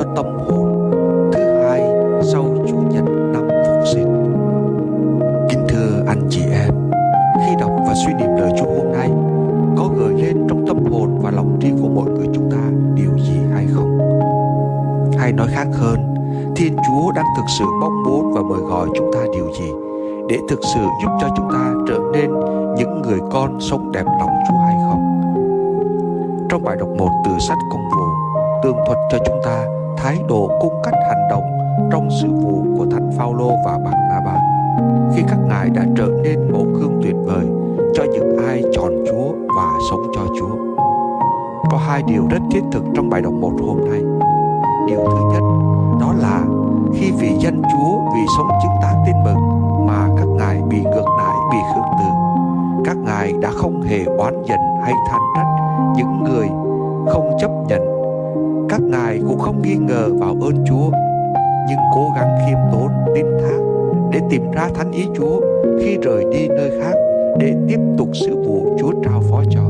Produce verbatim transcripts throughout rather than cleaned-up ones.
tâm hồn thứ hai sau Chủ nhật năm Phục Sinh. Kính thưa anh chị em, khi đọc và suy niệm lời Chúa hôm nay, có gợi lên trong tâm hồn và lòng trí của mọi người chúng ta điều gì hay không? Hay nói khác hơn, Thiên Chúa đang thực sự mong muốn và mời gọi chúng ta điều gì để thực sự giúp cho chúng ta trở nên những người con sống đẹp lòng Chúa hay không? Trong bài đọc một từ sách Công vụ, tường thuật cho chúng ta thái độ cung cách hành động trong sự vụ của Thánh Phao-lô và Bạc-na-ba khi các ngài đã trở nên mẫu gương tuyệt vời cho những ai chọn Chúa và sống cho Chúa. Có hai điều rất thiết thực trong bài đọc một hôm nay. Điều thứ nhất, đó là khi vì dân Chúa, vì sống chứng tá tin mừng mà các ngài bị ngược đãi, bị khước từ, các ngài đã không hề oán giận hay than trách những người không chấp nhận. Các ngài cũng không nghi ngờ vào ơn Chúa, nhưng cố gắng khiêm tốn, tín thác để tìm ra thánh ý Chúa khi rời đi nơi khác để tiếp tục sự vụ Chúa trao phó cho.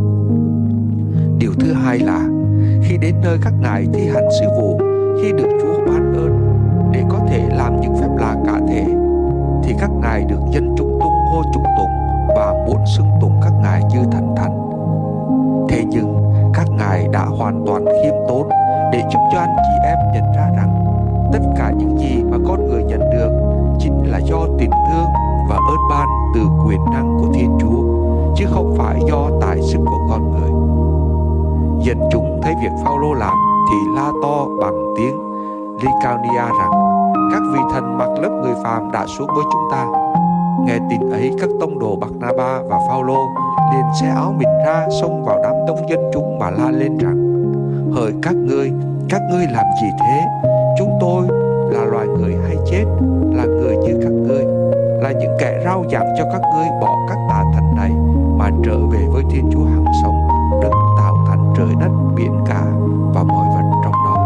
Điều thứ hai là khi đến nơi các ngài thi hành sứ vụ, khi được Chúa ban ơn để có thể làm những phép lạ cả thể, thì các ngài được dân chúng tung hô chúc tụng và muốn xưng tụng các ngài như thần thánh. Thế nhưng các ngài đã hoàn toàn khiêm tốn để giúp cho anh chị em nhận ra rằng tất cả những gì mà con người nhận được chính là do tình thương và ơn ban từ quyền năng của Thiên Chúa, chứ không phải do tài sức của con người. Dân chúng thấy việc Phao-lô làm thì la to bằng tiếng Lycaonia rằng các vị thần mặc lớp người phàm đã xuống với chúng ta. Nghe tin ấy, các tông đồ Bạc-na-ba và Phao-lô liền xé áo mình ra, xông vào đám đông dân chúng mà la lên rằng: Hỡi các ngươi, các ngươi làm gì thế? Chúng tôi là loài người hay chết, là người như các ngươi, là những kẻ rao giảng cho các ngươi bỏ các tà thần này mà trở về với Thiên Chúa hằng sống, đấng tạo thành trời đất, biển cả và mọi vật trong nó.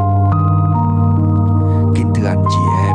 Kính thưa anh chị em,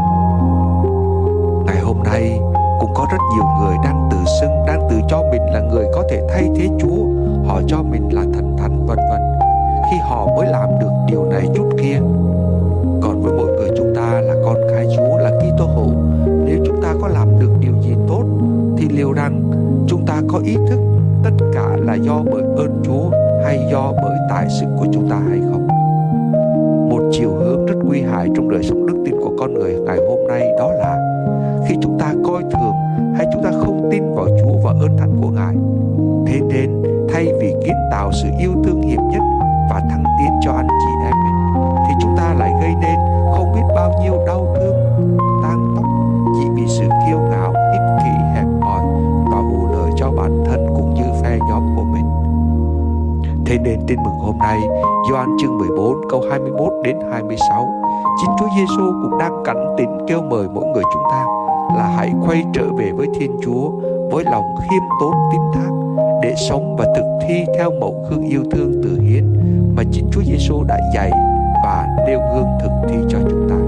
ngày hôm nay cũng có rất nhiều người đang tự xưng, đang tự cho mình là người có thể thay thế Chúa. Họ cho mình là thần thánh vân vân khi họ mới làm được điều này chút kia. Còn với mỗi người chúng ta là con cái Chúa, là Kitô hữu, nếu chúng ta có làm được điều gì tốt thì liệu rằng chúng ta có ý thức tất cả là do bởi ơn Chúa hay do bởi tài sức của chúng ta hay không? Một chiều hướng rất nguy hại trong đời sống đức tin của con người ngày hôm nay đó là khi chúng ta coi thường hay chúng ta không tin vào Chúa và ơn thánh của Ngài. Thế nên thay vì kiến tạo sự yêu thương hiệp nhất và thăng tiến cho anh chị em mình, thì chúng ta lại gây nên không biết bao nhiêu đau thương, tang tóc chỉ vì sự kiêu ngạo, ích kỷ, hẹp hòi và vụ lợi cho bản thân cũng như phe nhóm của mình. Thế nên tin mừng hôm nay, Gioan chương mười bốn câu hai mươi mốt đến hai mươi sáu, chính Chúa Giêsu cũng đang cảnh tỉnh kêu mời mỗi người chúng ta là hãy quay trở về với Thiên Chúa với lòng khiêm tốn tín thác để sống và thực thi theo mẫu gương yêu thương từ hiến mà chính Chúa Giêsu đã dạy và nêu gương thực thi cho chúng ta.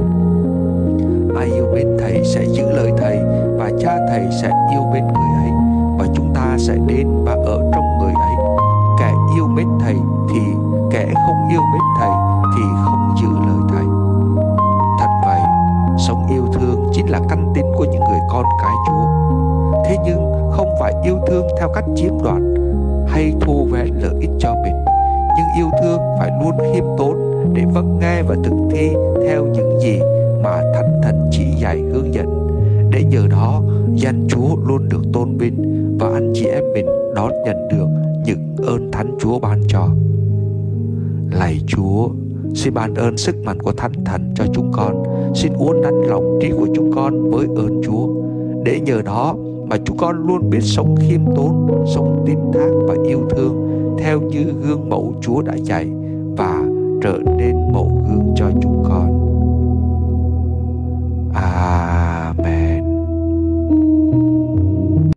Ai yêu mến Thầy sẽ giữ lời Thầy và Cha Thầy sẽ yêu mến người ấy và chúng ta sẽ đến và ở trong người ấy. Kẻ yêu mến Thầy thì kẻ không yêu mến Thầy thì không giữ lời Thầy. Thật vậy, sống yêu thương chính là căn tính của những người con cái Chúa. Thế nhưng không phải yêu thương theo cách chiếm đoạt hay thu về lợi ích cho mình, nhưng yêu thương phải luôn khiêm tốn để vâng nghe và thực thi theo những gì mà Thánh Thần chỉ dạy hướng dẫn, để nhờ đó danh Chúa luôn được tôn vinh và anh chị em mình đón nhận được những ơn Thánh Chúa ban cho. Lạy Chúa, xin ban ơn sức mạnh của Thánh Thần cho chúng con, xin uốn nắn lòng trí của chúng con với ơn Chúa, để nhờ đó mà chúng con luôn biết sống khiêm tốn, sống tín thác và yêu thương theo như gương mẫu Chúa đã dạy và trở nên mẫu gương